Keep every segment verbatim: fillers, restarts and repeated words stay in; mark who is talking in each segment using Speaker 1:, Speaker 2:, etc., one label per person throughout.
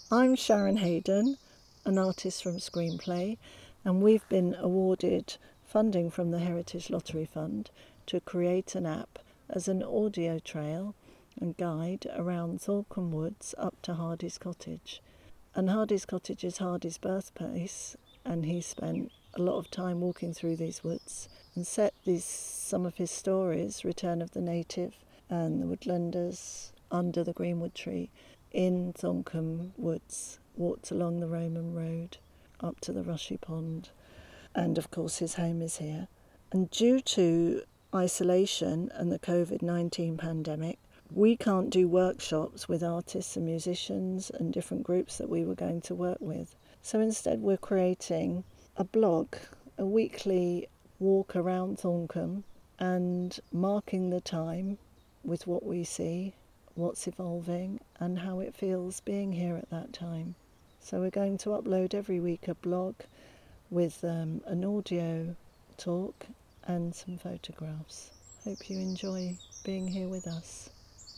Speaker 1: I'm Sharon Hayden, an artist from Screenplay, and we've been awarded funding from the Heritage Lottery Fund to create an app as an audio trail and guide around Thorncombe Woods up to Hardy's Cottage. And Hardy's Cottage is Hardy's birthplace, and he spent a lot of time walking through these woods and set these some of his stories, Return of the Native and The Woodlanders, Under the Greenwood Tree, in Thorncombe Woods, walked along the Roman Road up to the Rushy Pond, and of course his home is here. And due to isolation and the covid nineteen pandemic, we can't do workshops with artists and musicians and different groups that we were going to work with. So instead we're creating a blog, a weekly walk around Thorncombe and marking the time with what we see, what's evolving and how it feels being here at that time. So we're going to upload every week a blog with um, an audio talk and some photographs. Hope you enjoy being here with us.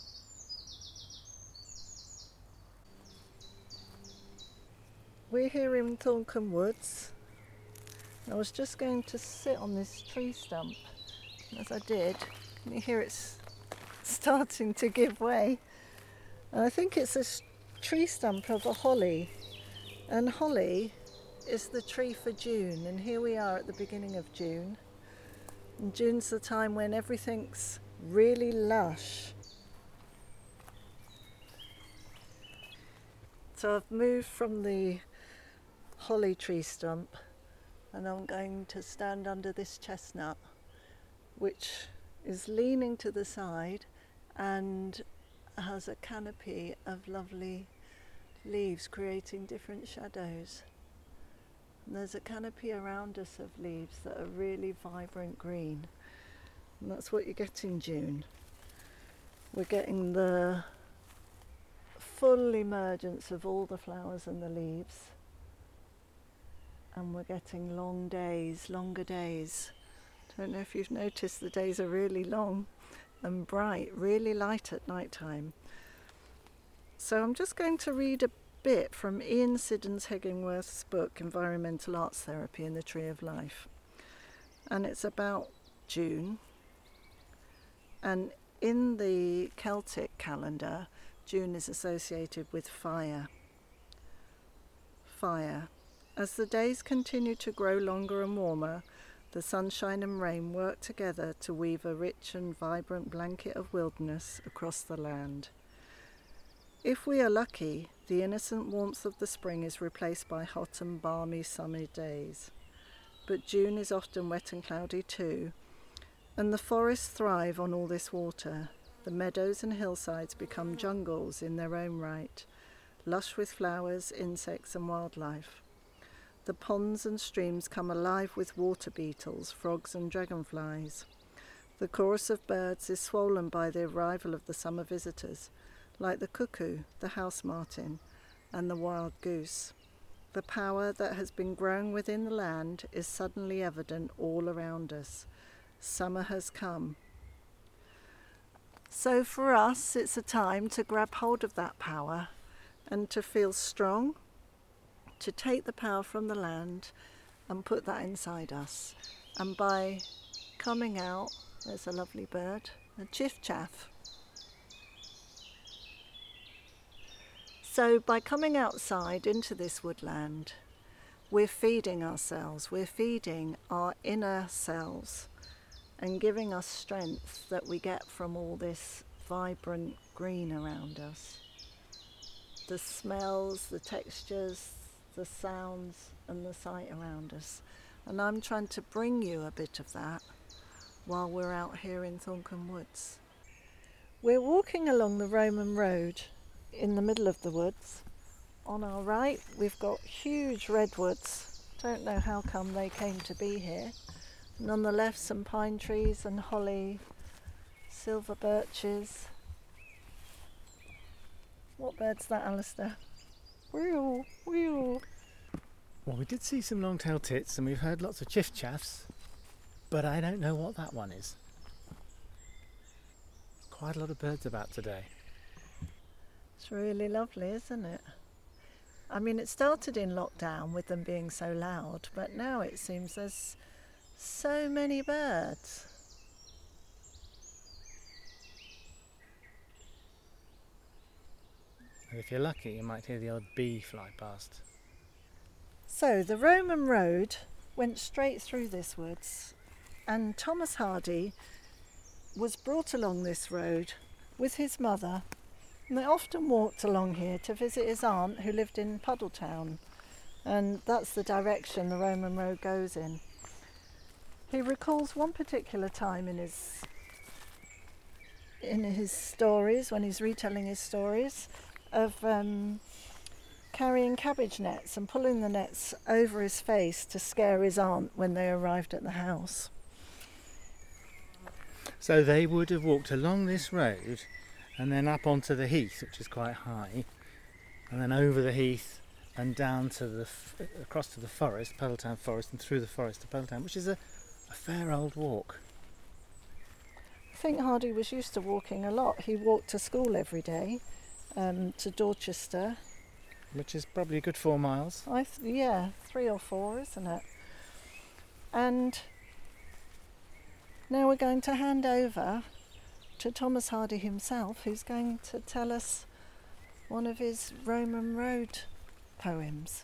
Speaker 1: We're here in Thorncombe Woods. I was just going to sit on this tree stump. As I did, can you hear it's starting to give way? And I think it's a tree stump of a holly. And holly is the tree for June. And here we are at the beginning of June. And June's the time when everything's really lush. So I've moved from the holly tree stump and I'm going to stand under this chestnut, which is leaning to the side and has a canopy of lovely leaves creating different shadows. And there's a canopy around us of leaves that are really vibrant green, and that's what you get in June. We're getting the full emergence of all the flowers and the leaves, and we're getting long days, longer days. Don't know if you've noticed, the days are really long and bright, really light at night time. So I'm just going to read a bit from Ian Siddons Heggingworth's book Environmental Arts Therapy in the Tree of Life, and it's about June. And in the Celtic calendar, June is associated with fire. Fire. As the days continue to grow longer and warmer, the sunshine and rain work together to weave a rich and vibrant blanket of wilderness across the land. If we are lucky, the innocent warmth of the spring is replaced by hot and balmy summer days. But June is often wet and cloudy too, and the forests thrive on all this water. The meadows and hillsides become jungles in their own right, lush with flowers, insects and wildlife. The ponds and streams come alive with water beetles, frogs and dragonflies. The chorus of birds is swollen by the arrival of the summer visitors, like the cuckoo, the house martin, and the wild goose. The power that has been growing within the land is suddenly evident all around us. Summer has come. So for us, it's a time to grab hold of that power and to feel strong, to take the power from the land and put that inside us. And by coming out, there's a lovely bird, a chiff-chaff. So by coming outside into this woodland, we're feeding ourselves, we're feeding our inner selves and giving us strength that we get from all this vibrant green around us. The smells, the textures, the sounds and the sight around us. And I'm trying to bring you a bit of that while we're out here in Thorncombe Woods. We're walking along the Roman Road in the middle of the woods. On our right we've got huge redwoods. Don't know how come they came to be here. And on the left some pine trees and holly, silver birches. What bird's that, Alistair? Wheel, wheel.
Speaker 2: Well, we did see some long-tailed tits and we've heard lots of chiff-chaffs, but I don't know what that one is. Quite a lot of birds about today.
Speaker 1: It's really lovely, isn't it? I mean, it started in lockdown with them being so loud, but now it seems there's so many birds.
Speaker 2: And if you're lucky, you might hear the odd bee fly past.
Speaker 1: So the Roman road went straight through this woods, and Thomas Hardy was brought along this road with his mother, and they often walked along here to visit his aunt who lived in Puddletown, and that's the direction the Roman road goes in. He recalls one particular time in his in his stories, when he's retelling his stories, of um, carrying cabbage nets and pulling the nets over his face to scare his aunt when they arrived at the house.
Speaker 2: So they would have walked along this road and then up onto the heath, which is quite high, and then over the heath and down to the f- across to the forest, Puddletown Forest, and through the forest to Puddletown, which is a, a fair old walk.
Speaker 1: I think Hardy was used to walking a lot. He walked to school every day, um, to Dorchester.
Speaker 2: Which is probably a good four miles.
Speaker 1: I th- yeah, three or four, isn't it? And now we're going to hand over to Thomas Hardy himself, who's going to tell us one of his Roman road poems.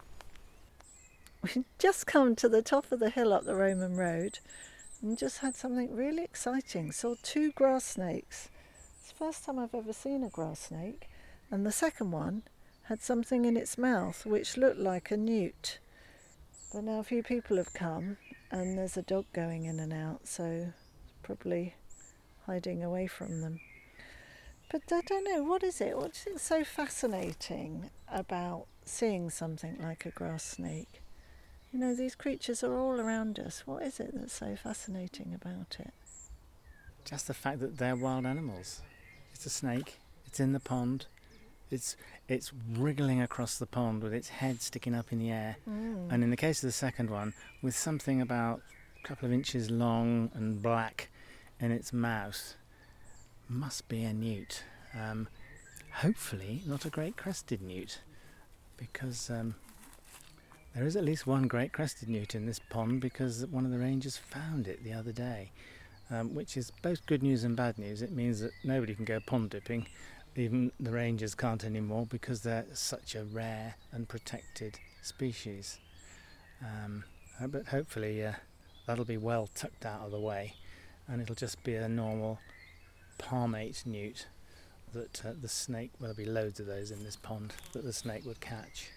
Speaker 1: We've just come to the top of the hill up the Roman road and just had something really exciting. Saw two grass snakes. It's the first time I've ever seen a grass snake. And the second one had something in its mouth which looked like a newt. But now a few people have come and there's a dog going in and out, so probably hiding away from them. But I don't know, what is it? What is it so fascinating about seeing something like a grass snake? You know, these creatures are all around us. What is it that's so fascinating about it?
Speaker 2: Just the fact that they're wild animals. It's a snake, it's in the pond, it's it's wriggling across the pond with its head sticking up in the air.
Speaker 1: Mm.
Speaker 2: And in the case of the second one, with something about a couple of inches long and black in its mouth, must be a newt. Um, hopefully not a great crested newt, because um, there is at least one great crested newt in this pond, because one of the rangers found it the other day, um, which is both good news and bad news. It means that nobody can go pond dipping, even the rangers can't anymore, because they're such a rare and protected species. Um, but hopefully uh, that'll be well tucked out of the way, and it'll just be a normal palmate newt that uh, the snake, well, there'll be loads of those in this pond, that the snake would catch.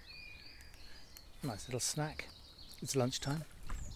Speaker 2: Nice little snack. It's lunchtime.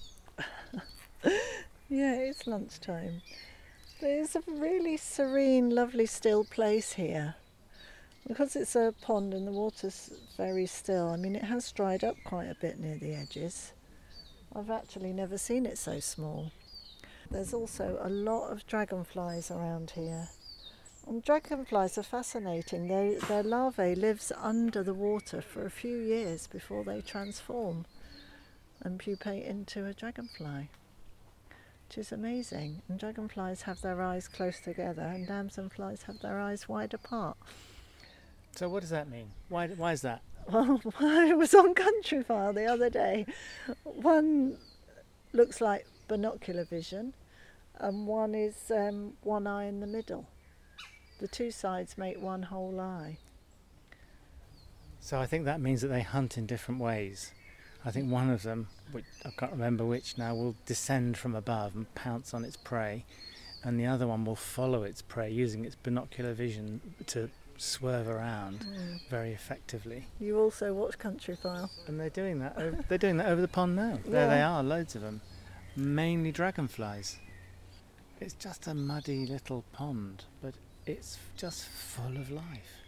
Speaker 1: Yeah, it's lunchtime. There's a really serene, lovely, still place here. Because it's a pond and the water's very still, I mean, it has dried up quite a bit near the edges. I've actually never seen it so small. There's also a lot of dragonflies around here. And dragonflies are fascinating. They, their larvae lives under the water for a few years before they transform and pupate into a dragonfly, which is amazing. And dragonflies have their eyes close together and damselflies have their eyes wide apart.
Speaker 2: So what does that mean? Why, why is that?
Speaker 1: Well, I was on Countryfile the other day. One looks like binocular vision and one is um, one eye in the middle. The two sides make one whole eye.
Speaker 2: So I think that means that they hunt in different ways. I think one of them, which I can't remember which now, will descend from above and pounce on its prey, and the other one will follow its prey using its binocular vision to swerve around mm. very effectively.
Speaker 1: You also watch Countryfile.
Speaker 2: And they're doing that. Over, they're doing that over the pond now.
Speaker 1: Yeah.
Speaker 2: There they are, loads of them, mainly dragonflies. It's just a muddy little pond, but it's just full of life.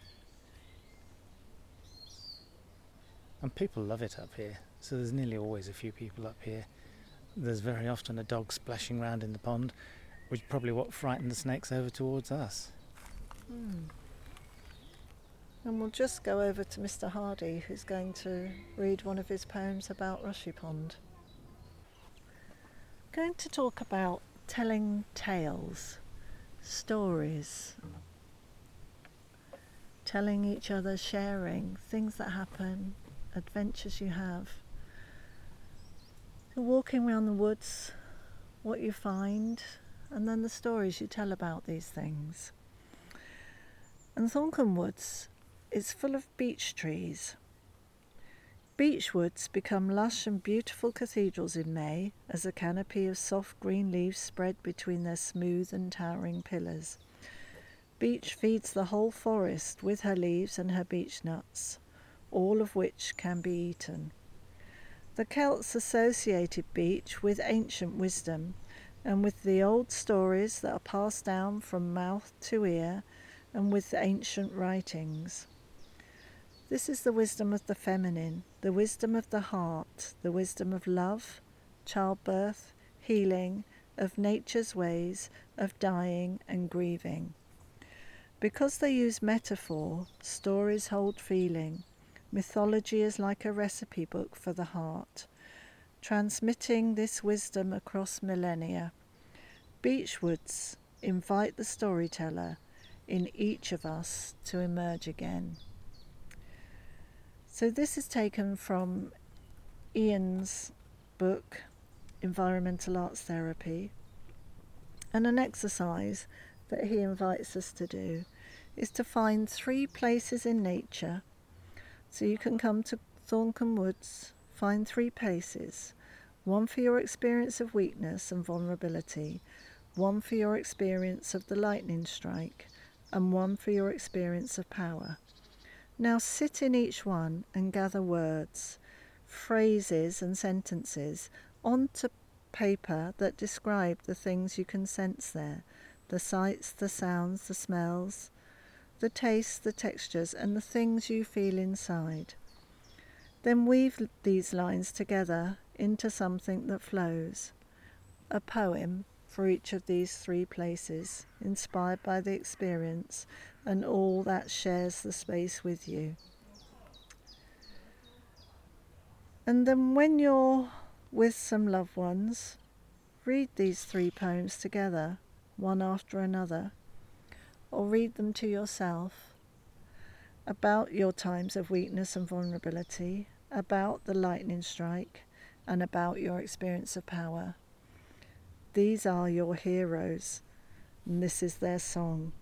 Speaker 2: And people love it up here, so there's nearly always a few people up here. There's very often a dog splashing around in the pond, which is probably what frightened the snakes over towards us.
Speaker 1: Hmm. And we'll just go over to Mister Hardy, who's going to read one of his poems about Rushy Pond. I'm going to talk about telling tales, stories. telling each other, sharing things that happen, adventures you have. You're walking around the woods, what you find, and then the stories you tell about these things. And Thorncombe Woods is full of beech trees. Beech woods become lush and beautiful cathedrals in May as a canopy of soft green leaves spread between their smooth and towering pillars. Beech feeds the whole forest with her leaves and her beech nuts, all of which can be eaten. The Celts associated beech with ancient wisdom and with the old stories that are passed down from mouth to ear and with ancient writings. This is the wisdom of the feminine, the wisdom of the heart, the wisdom of love, childbirth, healing, of nature's ways, of dying and grieving. Because they use metaphor, stories hold feeling. Mythology is like a recipe book for the heart, transmitting this wisdom across millennia. Beechwoods invite the storyteller in each of us to emerge again. So this is taken from Ian's book, Environmental Arts Therapy, and an exercise that he invites us to do is to find three places in nature. So you can come to Thorncombe Woods, find three places, one for your experience of weakness and vulnerability, one for your experience of the lightning strike, and one for your experience of power. Now sit in each one and gather words, phrases and sentences onto paper that describe the things you can sense there, the sights, the sounds, the smells, the tastes, the textures, and the things you feel inside. Then weave these lines together into something that flows, a poem for each of these three places, inspired by the experience and all that shares the space with you. And then when you're with some loved ones, read these three poems together, one after another, or read them to yourself about your times of weakness and vulnerability, about the lightning strike, and about your experience of power. These are your heroes, and this is their song.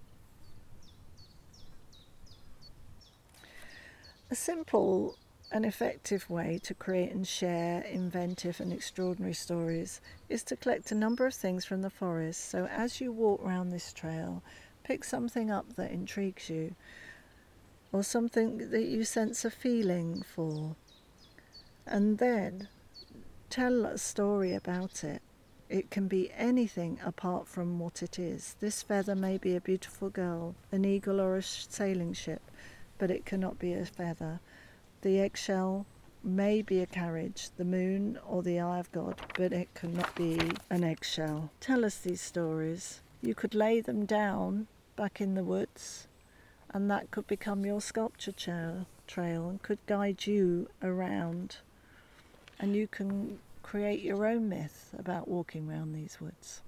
Speaker 1: A simple and effective way to create and share inventive and extraordinary stories is to collect a number of things from the forest. So as you walk around this trail, pick something up that intrigues you, or something that you sense a feeling for, and then tell a story about it. It can be anything apart from what it is. This feather may be a beautiful girl, an eagle or a sailing ship, but it cannot be a feather. The eggshell may be a carriage, the moon or the eye of God, but it cannot be an eggshell. Tell us these stories. You could lay them down back in the woods, and that could become your sculpture trail, trail and could guide you around. And you can create your own myth about walking around these woods.